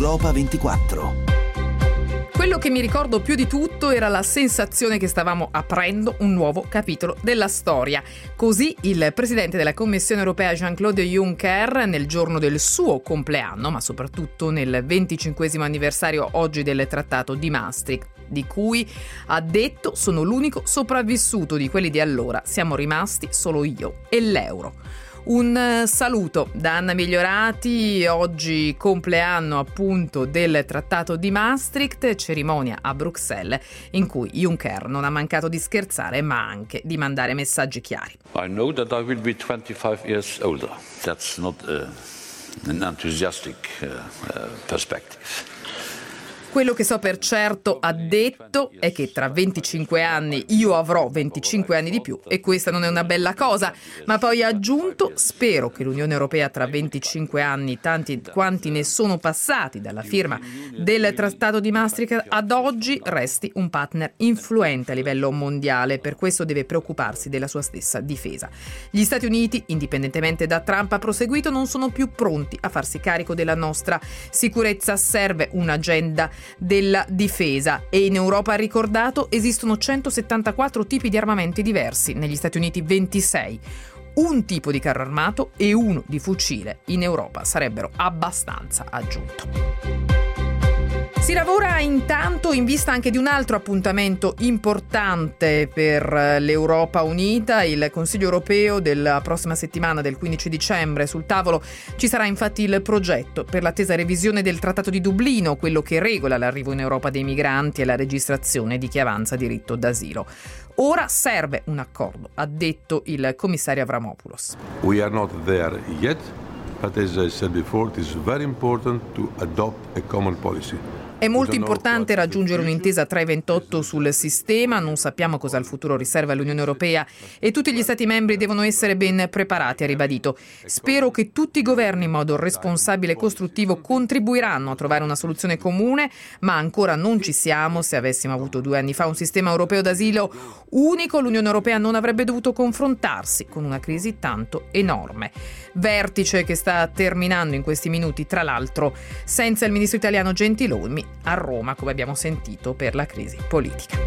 Europa 24. Quello che mi ricordo più di tutto era la sensazione che stavamo aprendo un nuovo capitolo della storia. Così il presidente della Commissione europea Jean-Claude Juncker, nel giorno del suo compleanno, ma soprattutto nel 25° anniversario oggi del Trattato di Maastricht, di cui ha detto: sono l'unico sopravvissuto di quelli di allora, siamo rimasti solo io e l'euro. Un saluto da Anna Migliorati, oggi compleanno appunto del Trattato di Maastricht, cerimonia a Bruxelles in cui Juncker non ha mancato di scherzare ma anche di mandare messaggi chiari. I know that I will be 25 years older. That's not an enthusiastic perspective. Quello che so per certo, ha detto, è che tra 25 anni io avrò 25 anni di più e questa non è una bella cosa, ma poi ha aggiunto: spero che l'Unione Europea tra 25 anni, tanti quanti ne sono passati dalla firma del Trattato di Maastricht ad oggi, resti un partner influente a livello mondiale, per questo deve preoccuparsi della sua stessa difesa. Gli Stati Uniti, indipendentemente da Trump, ha proseguito, non sono più pronti a farsi carico della nostra sicurezza, serve un'agenda della difesa e in Europa, ha ricordato, esistono 174 tipi di armamenti diversi, negli Stati Uniti 26. Un tipo di carro armato e uno di fucile in Europa sarebbero abbastanza, ha aggiunto. Si lavora intanto in vista anche di un altro appuntamento importante per l'Europa unita, il Consiglio europeo della prossima settimana del 15 dicembre. Sul tavolo ci sarà infatti il progetto per l'attesa revisione del Trattato di Dublino, quello che regola l'arrivo in Europa dei migranti e la registrazione di chi avanza diritto d'asilo. Ora serve un accordo, ha detto il commissario Avramopoulos. We are not there yet, but as I said before, it is very important to adopt a common policy. È molto importante raggiungere un'intesa tra i 28 sul sistema, non sappiamo cosa il futuro riserva all'Unione Europea e tutti gli Stati membri devono essere ben preparati, ha ribadito. Spero che tutti i governi in modo responsabile e costruttivo contribuiranno a trovare una soluzione comune, ma ancora non ci siamo. Se avessimo avuto 2 anni fa un sistema europeo d'asilo unico, l'Unione Europea non avrebbe dovuto confrontarsi con una crisi tanto enorme. Vertice che sta terminando in questi minuti, tra l'altro, senza il ministro italiano Gentiloni a Roma, come abbiamo sentito, per la crisi politica.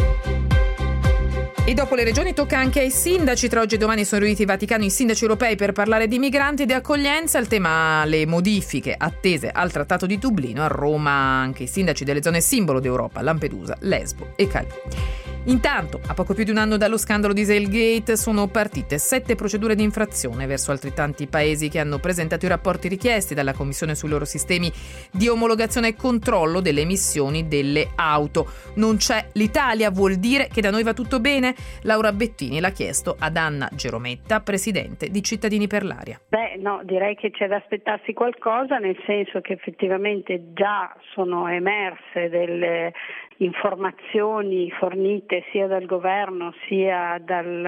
E dopo le regioni tocca anche ai sindaci. Tra oggi e domani sono riuniti in Vaticano i sindaci europei per parlare di migranti e di accoglienza. Il tema le modifiche attese al Trattato di Dublino. A Roma anche i sindaci delle zone simbolo d'Europa, Lampedusa, Lesbo e Calais. Intanto, a poco più di un anno dallo scandalo Dieselgate, sono partite 7 procedure di infrazione verso altrettanti paesi che hanno presentato i rapporti richiesti dalla Commissione sui loro sistemi di omologazione e controllo delle emissioni delle auto. Non c'è l'Italia, vuol dire che da noi va tutto bene? Laura Bettini l'ha chiesto ad Anna Gerometta, presidente di Cittadini per l'Aria. No, direi che c'è da aspettarsi qualcosa, nel senso che effettivamente già sono emerse delle informazioni fornite sia dal governo sia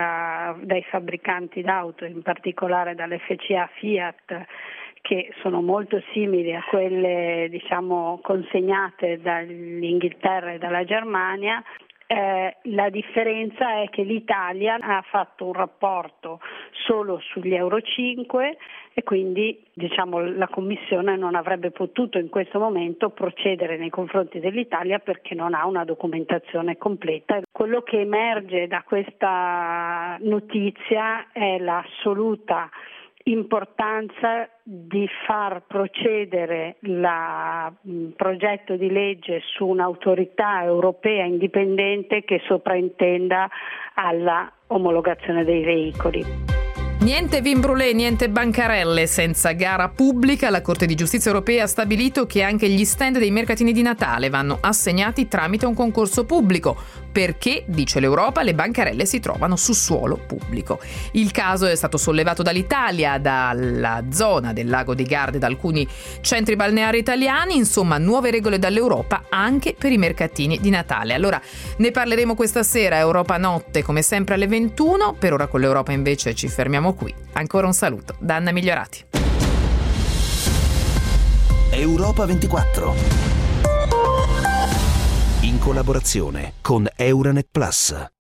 dai fabbricanti d'auto, in particolare dall'FCA Fiat, che sono molto simili a quelle consegnate dall'Inghilterra e dalla Germania. La differenza è che l'Italia ha fatto un rapporto solo sugli Euro 5 e quindi la Commissione non avrebbe potuto in questo momento procedere nei confronti dell'Italia perché non ha una documentazione completa. Quello che emerge da questa notizia è l'assoluta importanza di far procedere il progetto di legge su un'autorità europea indipendente che sopraintenda alla omologazione dei veicoli. Niente vin brûlé, niente bancarelle senza gara pubblica. La Corte di Giustizia europea ha stabilito che anche gli stand dei mercatini di Natale vanno assegnati tramite un concorso pubblico, perché, dice l'Europa, le bancarelle si trovano su suolo pubblico. Il caso è stato sollevato dall'Italia, dalla zona del lago di Garda e da alcuni centri balneari italiani. Insomma, nuove regole dall'Europa anche per i mercatini di Natale. Allora, ne parleremo questa sera, Europa Notte, come sempre alle 21. Per ora con l'Europa invece ci fermiamo qui. Ancora un saluto da Anna Migliorati. Europa 24. In collaborazione con Euranet Plus.